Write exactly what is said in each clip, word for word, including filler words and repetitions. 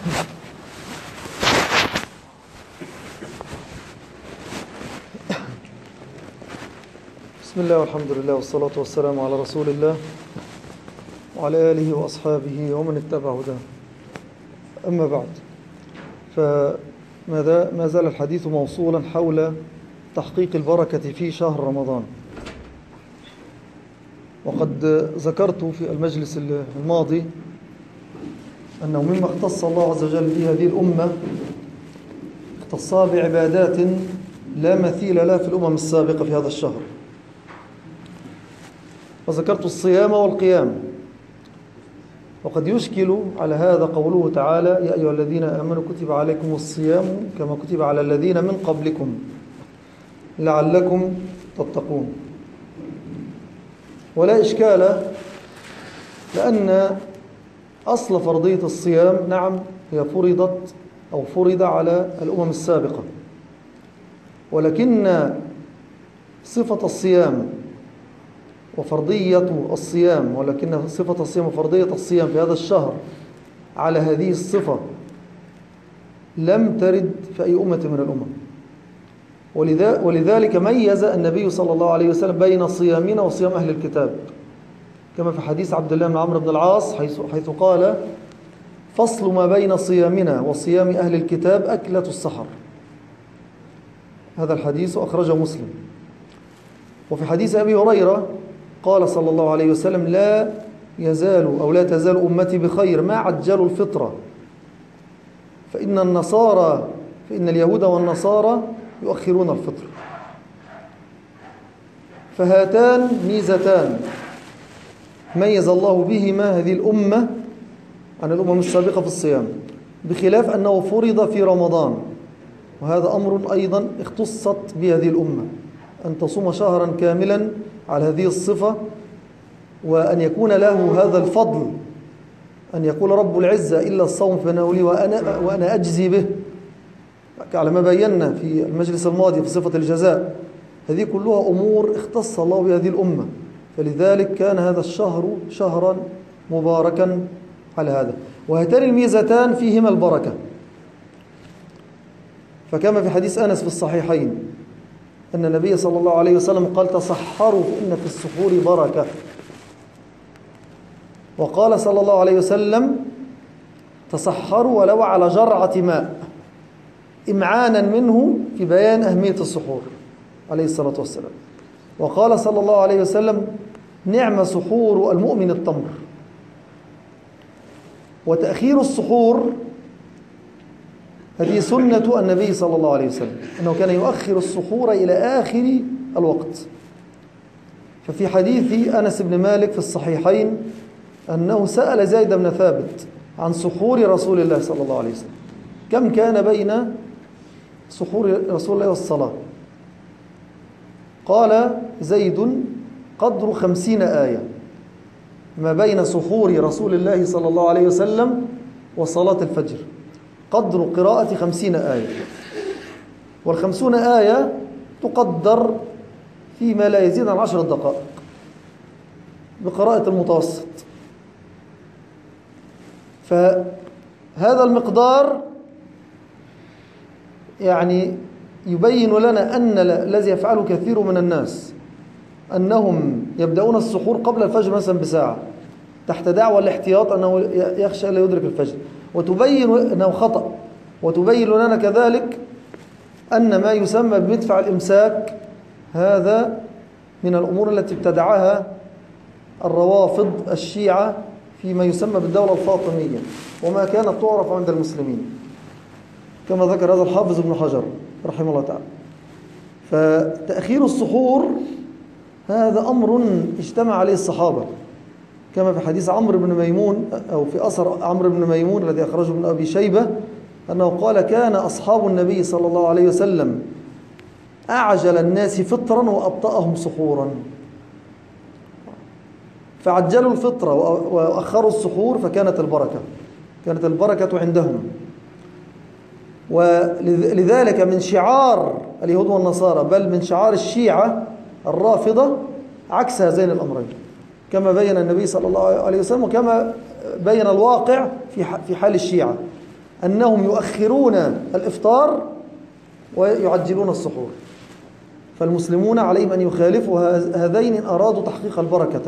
بسم الله والحمد لله والصلاة والسلام على رسول الله وعلى آله وأصحابه ومن اتبع هداه. أما بعد، فما زال الحديث موصولا حول تحقيق البركة في شهر رمضان. وقد ذكرت في المجلس الماضي أنه مما اختص الله عز وجل به هذه الأمة اختصها بعبادات لا مثيل لها في الأمم السابقة في هذا الشهر. وذكرت الصيام والقيام. وقد يشكل على هذا قوله تعالى: يا أيها الذين آمنوا كتب عليكم الصيام كما كتب على الذين من قبلكم لعلكم تتقون. ولا إشكال، لأن أصل فرضية الصيام نعم هي فرضت أو فرض على الأمم السابقة، ولكن صفة الصيام وفرضية الصيام ولكن صفة الصيام وفرضية الصيام في هذا الشهر على هذه الصفة لم ترد في أي أمة من الأمم. ولذلك ميز النبي صلى الله عليه وسلم بين صيامنا وصيام أهل الكتاب، كما في حديث عبد الله بن عمرو بن العاص حيث, حيث قال: فصل ما بين صيامنا وصيام أهل الكتاب أكلة السحر. هذا الحديث أخرجه مسلم. وفي حديث أبي هريرة قال صلى الله عليه وسلم: لا يزال أو لا تزال أمتي بخير ما عجلوا الفطرة، فإن النصارى فإن اليهود والنصارى يؤخرون الفطر. فهاتان ميزتان ميز الله بهما هذه الأمة عن الأمم السابقة في الصيام، بخلاف أنه فرض في رمضان، وهذا أمر أيضا اختصت بهذه الأمة، أن تصوم شهرا كاملا على هذه الصفة، وأن يكون له هذا الفضل، أن يقول رب العزة: إلا الصوم فإنه لي وأنا, وأنا أجزي به، على ما بينا في المجلس الماضي في صفة الجزاء. هذه كلها أمور اختص الله بهذه الأمة، فلذلك كان هذا الشهر شهرا مباركا على هذا. وهاتان الميزتان فيهما البركة، فكما في حديث أنس في الصحيحين أن النبي صلى الله عليه وسلم قال: تصحروا فإن في السحور بركة. وقال صلى الله عليه وسلم: تصحروا ولو على جرعة ماء، إمعانا منه في بيان أهمية السحور عليه الصلاة والسلام. وقال صلى الله عليه وسلم: نعم سحور المؤمن التمر. وتأخير السحور هذه سنة النبي صلى الله عليه وسلم، أنه كان يؤخر السحور إلى آخر الوقت. ففي حديث أنس بن مالك في الصحيحين أنه سأل زيد بن ثابت عن سحور رسول الله صلى الله عليه وسلم: كم كان بين سحور رسول الله والصلاة؟ قال زيد: قدر خمسين آية، ما بين سحور رسول الله صلى الله عليه وسلم وصلاة الفجر قدر قراءة خمسين آية. والخمسون آية تقدر فيما لا يزيد عن عشر دقائق بقراءة المتوسط. فهذا المقدار يعني يبين لنا أن الذي يفعله كثير من الناس أنهم يبدأون السحور قبل الفجر مثلا بساعة تحت دعوى الاحتياط أنه يخشى لا يدرك الفجر، وتبين أنه خطأ. وتبين لنا كذلك أن ما يسمى بمدفع الإمساك هذا من الأمور التي ابتدعها الروافض الشيعة فيما يسمى بالدولة الفاطمية، وما كانت تعرف عند المسلمين، كما ذكر هذا الحافظ ابن حجر رحمه الله تعالى. فتأخير السحور هذا أمر اجتمع عليه الصحابة، كما في حديث عمرو بن ميمون أو في أثر عمرو بن ميمون الذي أخرجه ابن أبي شيبة أنه قال: كان أصحاب النبي صلى الله عليه وسلم أعجل الناس فطرا وأبطأهم سحورا، فعجلوا الفطر وأخروا السحور، فكانت البركة كانت البركة عندهم. ولذلك من شعار اليهود والنصارى، بل من شعار الشيعة الرافضة، عكس هذين الأمرين، كما بين النبي صلى الله عليه وسلم وكما بين الواقع في في حال الشيعة. أنهم يؤخرون الإفطار ويعجلون السحور. فالمسلمون عليهم أن يخالفوا هذين إن أرادوا تحقيق البركة.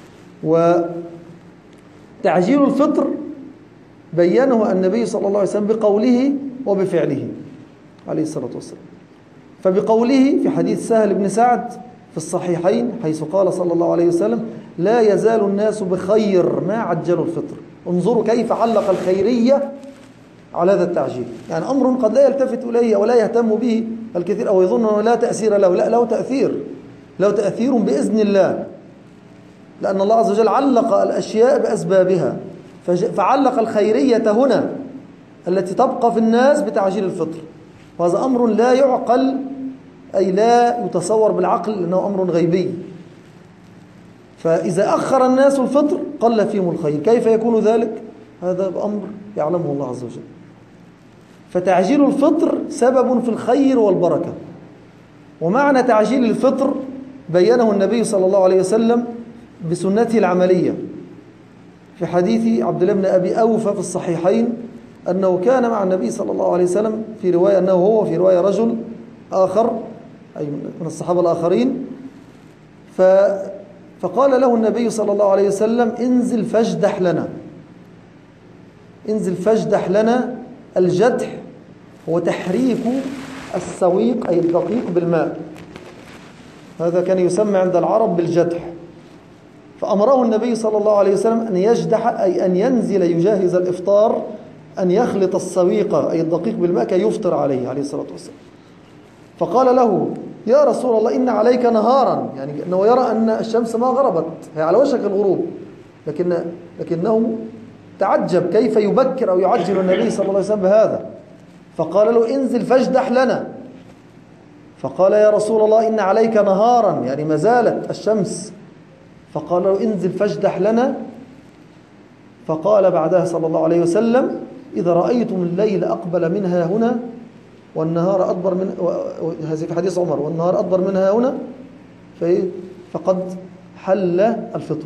وتعجيل الفطر بينه النبي صلى الله عليه وسلم بقوله وبفعله عليه الصلاة والسلام. فبقوله في حديث سهل بن سعد في الصحيحين حيث قال صلى الله عليه وسلم: لا يزال الناس بخير ما عجلوا الفطر. انظروا كيف علق الخيرية على هذا التعجيل، يعني أمر قد لا يلتفت إليه ولا يهتم به الكثير أو يظن أنه لا تأثير له. لا، له تأثير، له تأثير بإذن الله، لأن الله عز وجل علق الأشياء بأسبابها، فعلق الخيرية هنا التي تبقى في الناس بتعجيل الفطر. وهذا أمر لا يعقل، أي لا يتصور بالعقل، لأنه أمر غيبي. فإذا أخر الناس الفطر قل فيهم الخير. كيف يكون ذلك؟ هذا بأمر يعلمه الله عز وجل. فتعجيل الفطر سبب في الخير والبركة. ومعنى تعجيل الفطر بينه النبي صلى الله عليه وسلم بسنته العملية في حديث عبد الله بن أبي أوفى في الصحيحين أنه كان مع النبي صلى الله عليه وسلم، في رواية أنه هو، في رواية رجل آخر أي من الصحابة الآخرين، ف فقال له النبي صلى الله عليه وسلم: انزل فاجدح لنا. انزل فاجدح لنا. الجدح هو تحريك السويق أي الدقيق بالماء، هذا كان يسمى عند العرب بالجدح. فأمره النبي صلى الله عليه وسلم أن يجدح، أي أن ينزل يجهز الإفطار، أن يخلط السويق أي الدقيق بالماء كي يفطر عليه عليه الصلاة والسلام. فقال له: يا رسول الله إن عليك نهارا، يعني أنه يرى أن الشمس ما غربت، هي على وشك الغروب، لكن لكنه تعجب كيف يبكر أو يعجل النبي صلى الله عليه وسلم بهذا. فقال له: انزل فاجدح لنا. فقال: يا رسول الله إن عليك نهارا، يعني ما زالت الشمس. فقال له: انزل فاجدح لنا. فقال بعدها صلى الله عليه وسلم: إذا رأيتم الليل أقبل منها هنا والنهار أدبر من، هذه في حديث عمر، والنهار أدبر منها هنا فقد حل الفطر.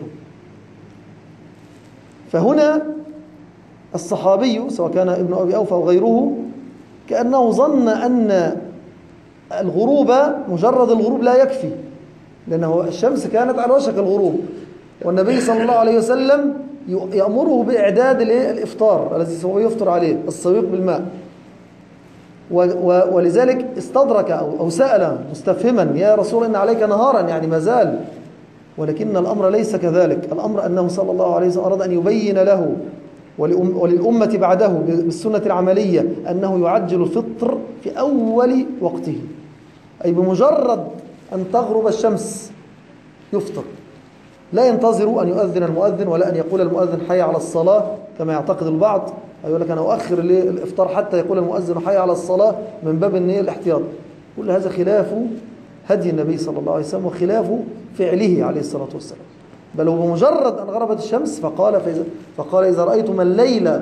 فهنا الصحابي سواء كان ابن أبي أوفى أو غيره كأنه ظن أن الغروب مجرد الغروب لا يكفي، لأنه الشمس كانت على وشك الغروب، والنبي صلى الله عليه وسلم يأمره بإعداد الإفطار الذي سوف يفطر عليه السويق بالماء. ولذلك استدرك أو سأل مستفهما: يا رسول إن عليك نهارا، يعني ما زال. ولكن الأمر ليس كذلك. الأمر أنه صلى الله عليه وسلم أراد أن يبين له وللأمة بعده بالسنة العملية أنه يعجل الفطر في أول وقته، أي بمجرد أن تغرب الشمس يفطر، لا ينتظر أن يؤذن المؤذن ولا أن يقول المؤذن حي على الصلاة كما يعتقد البعض، يقول لك أنا أؤخر الإفطار حتى يقول المؤذن حي على الصلاة من باب النية الاحتياط. كل هذا خلاف هدي النبي صلى الله عليه وسلم وخلاف فعله عليه الصلاة والسلام. بل هو بمجرد أن غربت الشمس فقال فقال إذا رأيتم الليل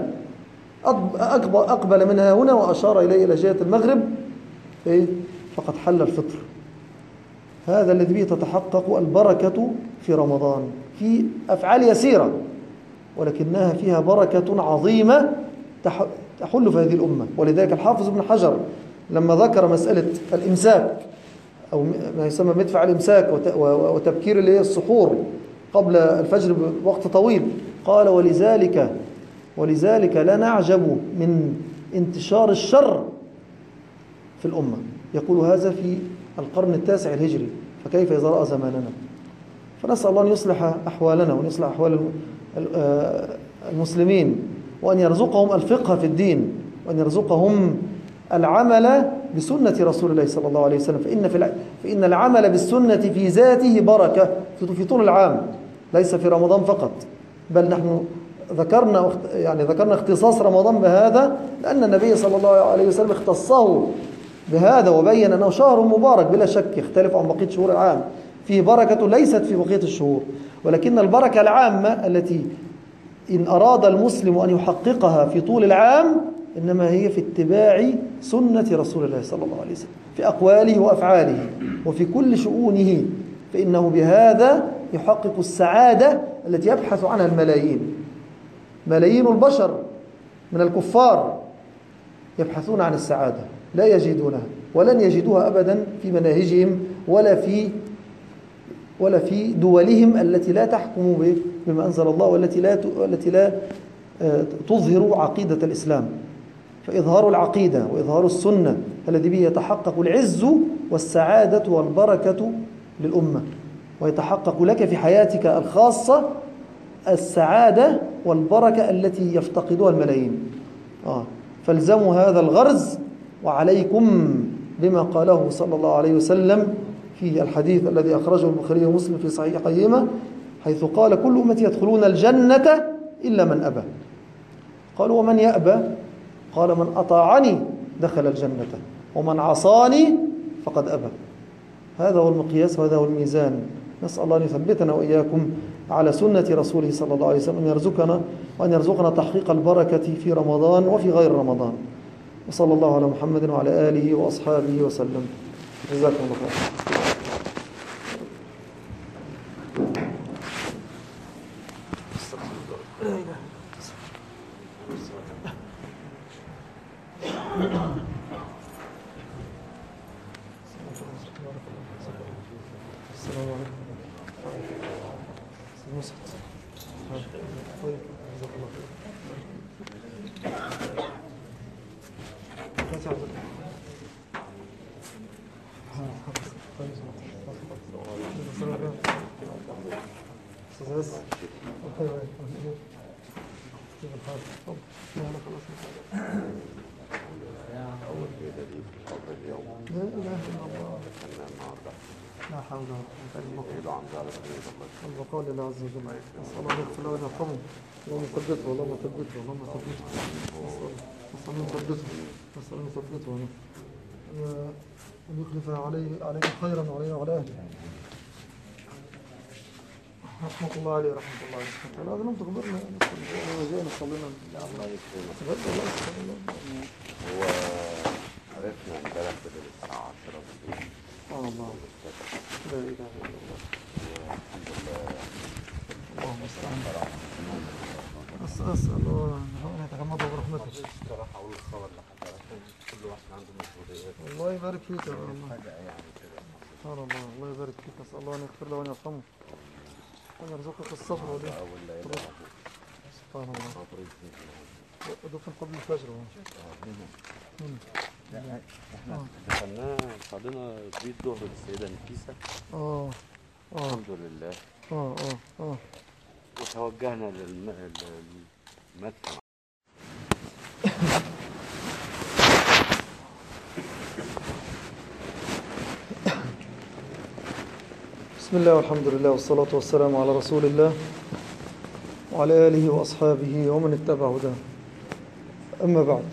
أقبل منها هنا، وأشار إليه إلى جهة المغرب فقد حل الفطر. هذا الذي به تتحقق البركة في رمضان، في أفعال يسيرة ولكنها فيها بركة عظيمة تحل في هذه الأمة. ولذلك الحافظ ابن حجر لما ذكر مسألة الإمساك أو ما يسمى مدفع الإمساك وتبكير السحور قبل الفجر بوقت طويل، قال ولذلك ولذلك لا نعجب من انتشار الشر في الأمة. يقول هذا في القرن التاسع الهجري، فكيف إذا رأى زماننا؟ فنسأل الله أن يصلح أحوالنا وأن يصلح أحوال المسلمين، وأن يرزقهم الفقه في الدين، وأن يرزقهم العمل بسنة رسول الله صلى الله عليه وسلم. فإن, في فإن العمل بالسنة في ذاته بركة في طول العام، ليس في رمضان فقط. بل نحن ذكرنا يعني ذكرنا اختصاص رمضان بهذا لأن النبي صلى الله عليه وسلم اختصه بهذا وبين أنه شهر مبارك بلا شك، يختلف عن بقية شهور العام، فيه بركة ليست في بقية الشهور. ولكن البركة العامة التي إن أراد المسلم أن يحققها في طول العام إنما هي في اتباع سنة رسول الله صلى الله عليه وسلم في أقواله وأفعاله وفي كل شؤونه، فإنه بهذا يحقق السعادة التي يبحث عنها الملايين، ملايين البشر من الكفار يبحثون عن السعادة لا يجدونها، ولن يجدوها أبدا في مناهجهم ولا في ولا في دولهم التي لا تحكم بما أنزل الله، والتي لا التي لا تظهر عقيدة الإسلام. فإظهار العقيدة وإظهار السنة الذي به يتحقق العز والسعادة والبركة للأمة، ويتحقق لك في حياتك الخاصة السعادة والبركة التي يفتقدها الملايين. آه. فالزموا هذا الغرز، وعليكم بما قاله صلى الله عليه وسلم في الحديث الذي أخرجه البخاري ومسلم في صحيحيهما، حيث قال: كل أمتي يدخلون الجنة إلا من أبى. قالوا: ومن يأبى؟ قال: من أطاعني دخل الجنة، ومن عصاني فقد أبى. هذا هو المقياس وهذا هو الميزان. نسأل الله أن يثبتنا وإياكم على سنة رسوله صلى الله عليه وسلم، أن يرزقنا وأن يرزقنا تحقيق البركة في رمضان وفي غير رمضان. وصلى الله على محمد وعلى آله وأصحابه وسلم. جزاكم الله خير. السلام عليكم. طيب جزاك الله خير. لا إله إلا الله. لا حول ولا قوة إلا بالله. البقاء لله عز وجل. نسأل الله يغفر له ويرحمه. اللهم ثبته اللهم ثبته اللهم ثبته. نسأل الله يثبته نسأل الله يثبته أن يخلف عليه عليه خيرا وعليه وعلى أهله. رحمة الله عليه رحمة الله عليه. لازم أنت تخبرنا وجينا صلينا. الله يكرمك. هو عرفنا امبارح بدل الساعة عشرة بالليل. سبحان الله. لا إله إلا الله. الحمد لله. اللهم استعان. أسأل الله أن يتغمده برحمته. الصراحة أقول الخبر لحضرتك، كل واحد عنده مسؤوليات. الله يبارك فيك يا الله. سبحان الله. الله يبارك فيك. أسأل الله أن يغفر له وأن يرحمه وأن يرزقك الصبر والإيه. سبحان الله. دفن قبل الفجر. احنا دخلنا صلينا بيت ظهر للسيدة نفيسة. اه اه الحمد لله. اه اه اه وتوجهنا للمدفن. بسم الله والحمد لله والصلاة والسلام على رسول الله وعلى آله وأصحابه ومن اتبع هداه. أما بعد،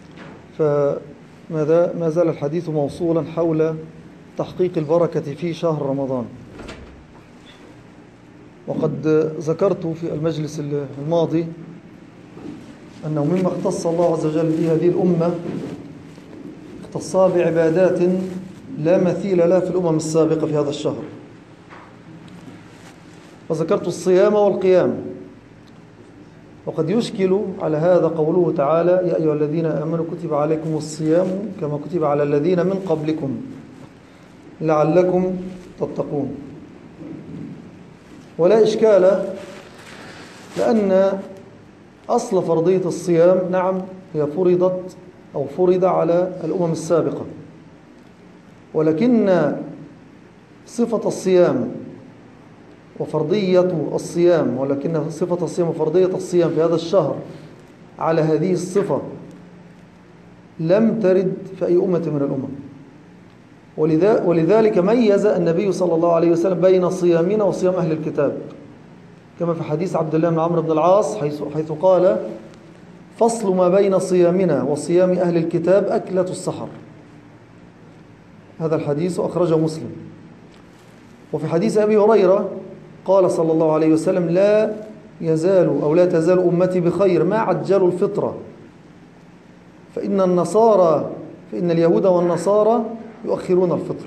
فما زال الحديث موصولا حول تحقيق البركة في شهر رمضان. وقد ذكرت في المجلس الماضي أنه مما اختص الله عز وجل به هذه الأمة اختصها بعبادات لا مثيل لها في الأمم السابقة في هذا الشهر. وذكرت الصيام والقيام. وقد يشكل على هذا قوله تعالى: يا أيها الذين آمنوا كتب عليكم الصيام كما كتب على الذين من قبلكم لعلكم تتقون. ولا إشكال، لأن أصل فرضية الصيام نعم هي فرضت أو فرض على الأمم السابقة، ولكن صفة الصيام وفرضية الصيام ولكن صفة الصيام وفرضية الصيام في هذا الشهر على هذه الصفة لم ترد في أي أمة من الأمم. ولذلك ميز النبي صلى الله عليه وسلم بين صيامنا وصيام أهل الكتاب، كما في حديث عبد الله بن عمرو بن العاص حيث, حيث قال: فصل ما بين صيامنا وصيام أهل الكتاب أكلة السحر. هذا الحديث أخرجه مسلم. وفي حديث أبي هريرة قال صلى الله عليه وسلم: لا يزال أو لا تزال أمتي بخير ما عجلوا الفطرة، فإن النصارى فإن اليهود والنصارى يؤخرون الفطر.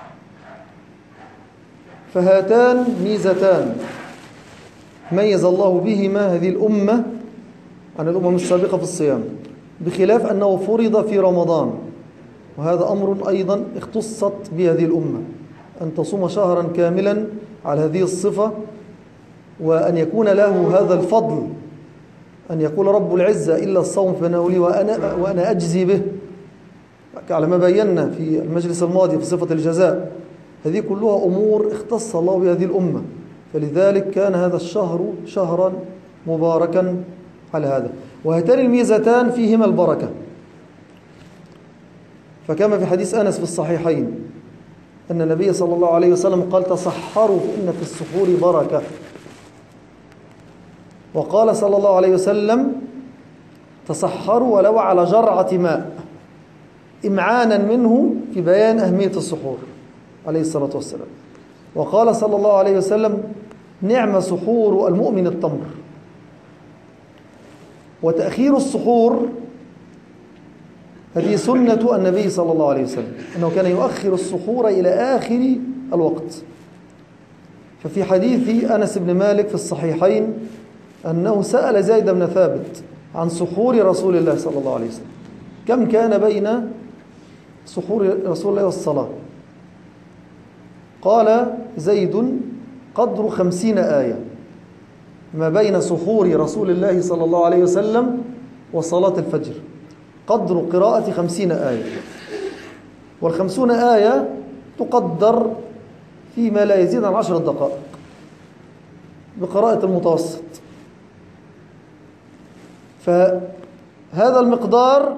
فهاتان ميزتان ميز الله بهما هذه الأمة عن الأمم السابقة في الصيام. بخلاف أنه فرض في رمضان، وهذا أمر أيضا اختصت بهذه الأمة، أن تصوم شهرا كاملا على هذه الصفة، وأن يكون له هذا الفضل، أن يقول رب العزة إلا الصوم فإنه لي وأنا, وأنا أجزي به، على ما بينا في المجلس الماضي في صفة الجزاء. هذه كلها أمور اختص الله بهذه الأمة، فلذلك كان هذا الشهر شهرا مباركا على هذا. وهاتان الميزتان فيهما البركة، فكما في حديث أنس في الصحيحين أن النبي صلى الله عليه وسلم قال تصحروا فإن في السحور بركة. وقال صلى الله عليه وسلم تصحروا ولو على جرعة ماء، إمعانا منه في بيان أهمية السحور عليه الصلاة والسلام. وقال صلى الله عليه وسلم نعم سحور المؤمن التمر. وتأخير السحور هذه سنة النبي صلى الله عليه وسلم، أنه كان يؤخر السحور إلى آخر الوقت. ففي حديث أنس بن مالك في الصحيحين أنه سأل زيد بن ثابت عن سحور رسول الله صلى الله عليه وسلم، كم كان بين سحور رسول الله والصلاة؟ قال زيد قدر خمسين آية، ما بين سحور رسول الله صلى الله عليه وسلم وصلاة الفجر قدر قراءة خمسين آية. والخمسون آية تقدر فيما لا يزيد عن عشر دقائق بقراءة المتوسط. فهذا المقدار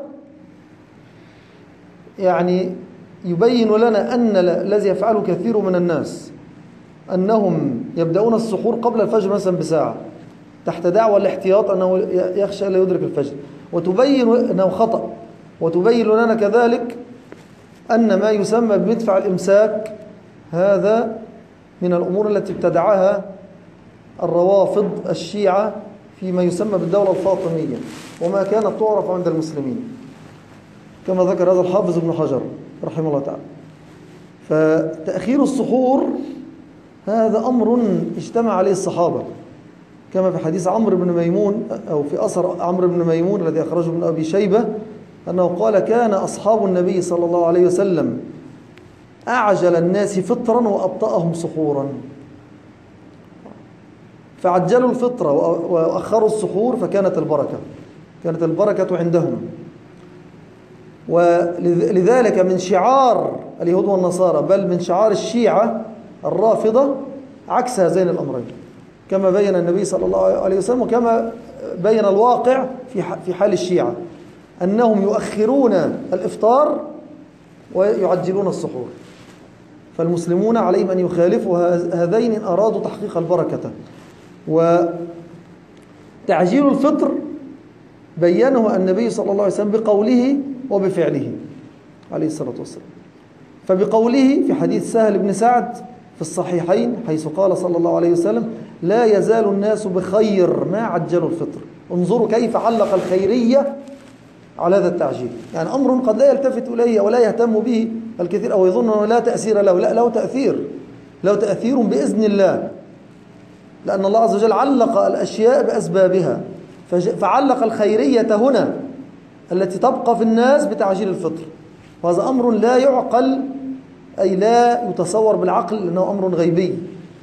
يعني يبين لنا أن الذي يفعله كثير من الناس أنهم يبدأون السحور قبل الفجر مثلا بساعة تحت دعوى الاحتياط أنه يخشى لا يدرك الفجر، وتبين أنه خطأ. وتبين لنا كذلك أن ما يسمى بمدفع الإمساك هذا من الأمور التي ابتدعها الروافض الشيعة فيما يسمى بالدولة الفاطمية، وما كانت تعرف عند المسلمين، كما ذكر هذا الحافظ ابن حجر رحمه الله تعالى. فتأخير السحور هذا أمر اجتمع عليه الصحابة، كما في حديث عمرو بن ميمون أو في أثر عمرو بن ميمون الذي أخرجه ابن أبي شيبة أنه قال كان أصحاب النبي صلى الله عليه وسلم أعجل الناس فطرا وأبطأهم سحورا، فعجلوا الفطرة وأخروا السحور فكانت البركة كانت البركة عندهم. ولذلك من شعار اليهود والنصارى بل من شعار الشيعة الرافضة عكس هذين الأمرين، كما بين النبي صلى الله عليه وسلم وكما بين الواقع في حال الشيعة، أنهم يؤخرون الإفطار ويعجلون السحور. فالمسلمون عليهم أن يخالفوا هذين إن أرادوا تحقيق البركة. وتعجيل الفطر بينه النبي صلى الله عليه وسلم بقوله وبفعله عليه الصلاة والسلام. فبقوله في حديث سهل بن سعد في الصحيحين حيث قال صلى الله عليه وسلم لا يزال الناس بخير ما عجلوا الفطر. انظروا كيف علق الخيرية على هذا التعجيل، يعني أمر قد لا يلتفت إليه ولا يهتم به الكثير أو يظن أنه لا تأثير له، لا له تأثير، له تأثير بإذن الله، لأن الله عز وجل علق الأشياء بأسبابها، فعلق الخيرية هنا التي تبقى في الناس بتعجيل الفطر، وهذا أمر لا يعقل أي لا يتصور بالعقل لأنه أمر غيبي.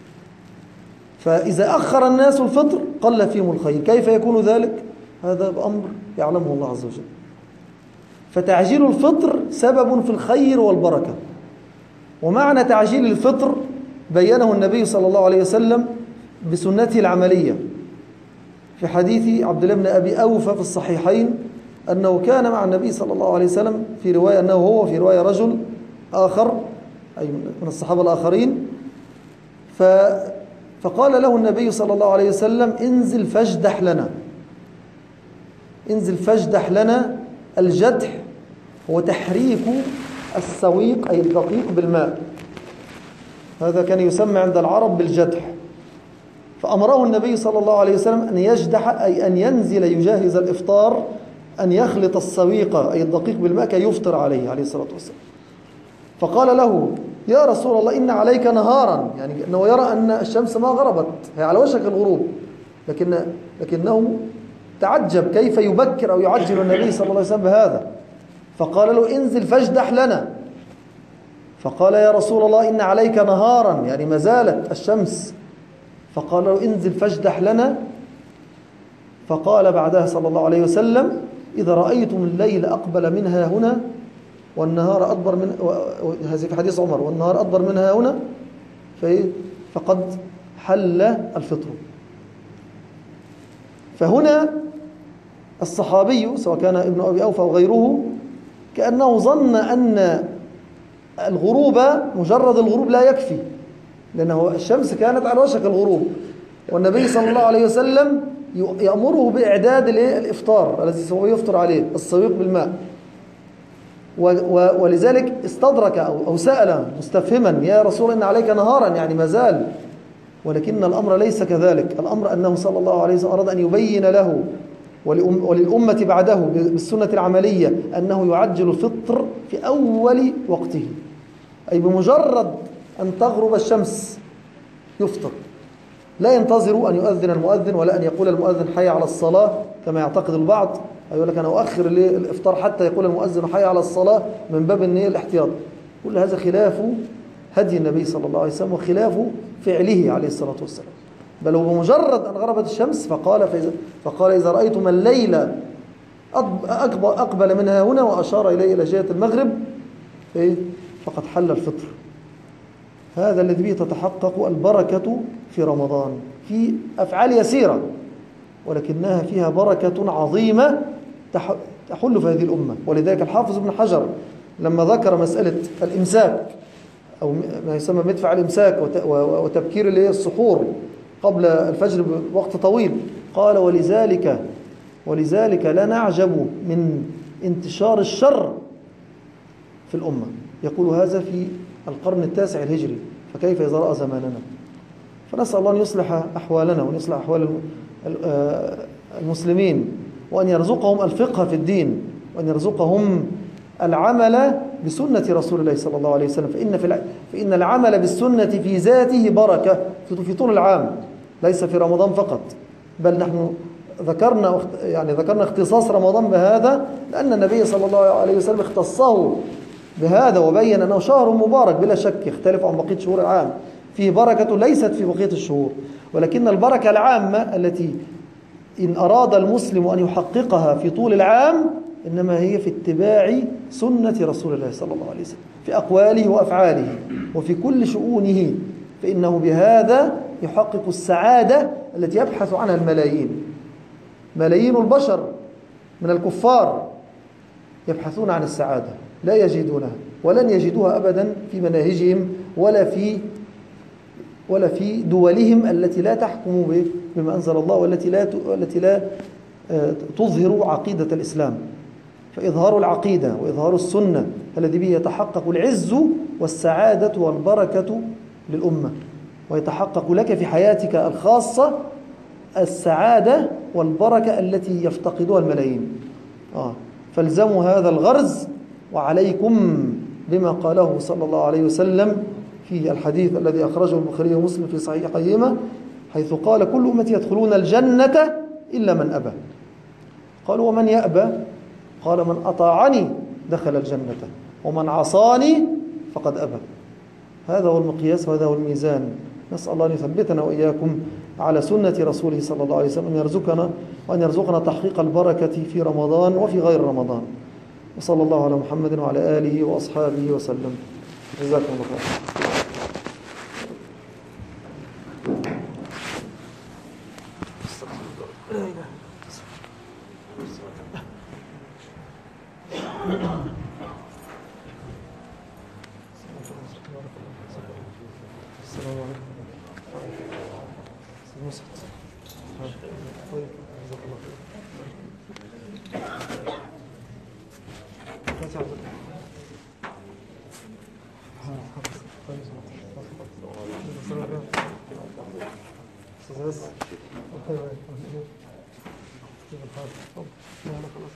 فإذا أخر الناس الفطر قل فيهم الخير، كيف يكون ذلك؟ هذا بأمر يعلمه الله عز وجل. فتعجيل الفطر سبب في الخير والبركة. ومعنى تعجيل الفطر بينه النبي صلى الله عليه وسلم بسنته العملية في حديث عبد الله بن أبي أوفى في الصحيحين أنه كان مع النبي صلى الله عليه وسلم في رواية أنه هو في رواية رجل آخر أي من الصحابة الآخرين، ف فقال له النبي صلى الله عليه وسلم انزل فاجدح لنا. انزل فاجدح لنا. الجدح هو تحريك السويق أي الدقيق بالماء، هذا كان يسمى عند العرب بالجدح. فأمره النبي صلى الله عليه وسلم أن يجدح أي أن ينزل يجهز الإفطار، أن يخلط السويق أي الدقيق بالماء كي يفطر عليه عليه الصلاة والسلام. فقال له يا رسول الله إن عليك نهارا، يعني أنه يرى أن الشمس ما غربت، هي على وشك الغروب، لكن لكنه تعجب كيف يبكر أو يعجل النبي صلى الله عليه وسلم بهذا، فقال له انزل فاجدح لنا. فقال يا رسول الله إن عليك نهارا، يعني ما زالت الشمس. فقال له انزل فاجدح لنا. فقال بعدها صلى الله عليه وسلم إذا رأيتم الليل أقبل منها هنا والنهار أدبر من، هذه في حديث عمر، والنهار أدبر منها هنا فقد حل الفطر. فهنا الصحابي سواء كان ابن أبي أوفى أو غيره كأنه ظن أن الغروب مجرد الغروب لا يكفي، لأنه الشمس كانت على وشك الغروب، والنبي صلى الله عليه وسلم يأمره بإعداد الإفطار الذي سوف يفطر عليه السويق بالماء. ولذلك استدرك أو سأل مستفهما يا رسول إن عليك نهارا، يعني ما زال. ولكن الأمر ليس كذلك، الأمر أنه صلى الله عليه وسلم أراد أن يبين له وللأمة بعده بالسنة العملية أنه يعجل الفطر في أول وقته، أي بمجرد أن تغرب الشمس يفطر، لا ينتظر أن يؤذن المؤذن ولا أن يقول المؤذن حي على الصلاة كما يعتقد البعض، يقول لك أنا أؤخر الإفطار حتى يقول المؤذن حي على الصلاة من باب النية الاحتياط. كل هذا خلاف هدي النبي صلى الله عليه وسلم وخلاف فعله عليه الصلاة والسلام. بل هو بمجرد أن غربت الشمس فقال فقال إذا رأيتم الليل أقبل منها هنا، وأشار إليه إلى جهة المغرب فقد حل الفطر. هذا الذي به تتحقق البركة في رمضان، في أفعال يسيرة ولكنها فيها بركة عظيمة تحل في هذه الأمة. ولذلك الحافظ ابن حجر لما ذكر مسألة الإمساك أو ما يسمى مدفع الإمساك وتبكير السحور قبل الفجر بوقت طويل، قال ولذلك ولذلك لا نعجب من انتشار الشر في الأمة. يقول هذا في القرن التاسع الهجري، فكيف إذا رأى زماننا؟ فنسأل الله أن يصلح أحوالنا وأن يصلح أحوال المسلمين، وأن يرزقهم الفقه في الدين، وأن يرزقهم العمل بسنة رسول الله صلى الله عليه وسلم. فإن, في فإن العمل بالسنة في ذاته بركة في طول العام، ليس في رمضان فقط. بل نحن ذكرنا يعني ذكرنا اختصاص رمضان بهذا لأن النبي صلى الله عليه وسلم اختصه بهذا وبين أنه شهر مبارك بلا شك، يختلف عن بقية شهور العام، فيه بركة ليست في بقية الشهور. ولكن البركة العامة التي إن أراد المسلم أن يحققها في طول العام إنما هي في اتباع سنة رسول الله صلى الله عليه وسلم في أقواله وأفعاله وفي كل شؤونه، فإنه بهذا يحقق السعادة التي يبحث عنها الملايين. ملايين البشر من الكفار يبحثون عن السعادة، لا يجدونها ولن يجدوها أبدا في مناهجهم ولا في ولا في دولهم التي لا تحكم بما أنزل الله والتي لا التي لا تظهر عقيدة الإسلام. فإظهار العقيدة وإظهار السنة الذي به يتحقق العز والسعادة والبركة للأمة، ويتحقق لك في حياتك الخاصة السعادة والبركة التي يفتقدها الملايين. آه. فالزموا هذا الغرز، وعليكم بما قاله صلى الله عليه وسلم في الحديث الذي أخرجه البخاري ومسلم في صحيحيهما، حيث قال كل أمتي يدخلون الجنة إلا من أبى. قالوا ومن يأبى؟ قال من أطاعني دخل الجنة ومن عصاني فقد أبى. هذا هو المقياس وهذا هو الميزان. نسأل الله أن يثبتنا وإياكم على سنة رسوله صلى الله عليه وسلم، أن يرزقنا وأن يرزقنا تحقيق البركة في رمضان وفي غير رمضان. وصلى الله على محمد وعلى آله وأصحابه وسلم. جزاكم الله خير. السلام عليكم.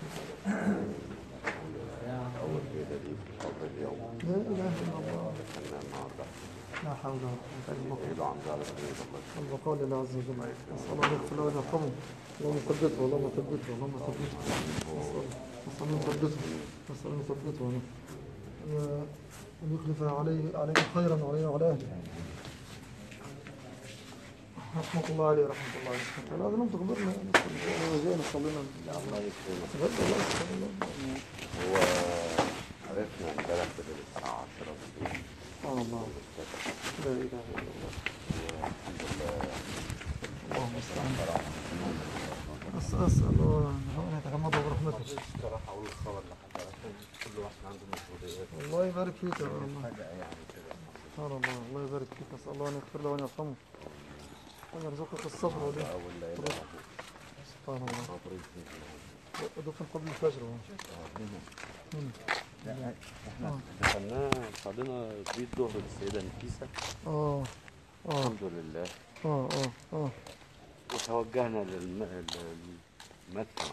لا إله إلا الله. النهارده لا حول ولا قوة إلا بالله. يدعو عن ذلك الله. البقاء لله عز وجل. نسأل الله أن يغفر له ويرحمه. اللهم ثبته اللهم ثبته اللهم ثبته. نسأل الله ثبته نسأل الله ثبته أن يخلف عليه عليه خيرا وعليه وعلى أهله. رحمة الله عليه رحمة الله عليه. لازم أنت تخبرنا وجينا صلينا. الله يكرمك. الله يسلمك. هو عرفنا امبارح بالليل الساعة عشرة بالليل. سبحان الله. لا إله إلا الله. الحمد لله. اللهم استعان. أسأل الله أن يتغمده برحمته. بصراحة أقول الخبر لحد كل واحد عنده مسؤوليات. الله يبارك فيك يا الله. حاجة يعني كده. سبحان الله. الله يبارك فيك. أسأل الله أن يغفر له وأن يرحمه وأن يرزقك الصبر والإيه. أول ليلة سبحان الله. مبروك فيك. دفن قبل الفجر. لا احنا دخلنا صلينا بيت ظهر للسيدة نفيسة. اه اه الحمد لله. اه اه اه وتوجهنا للم... للمدفن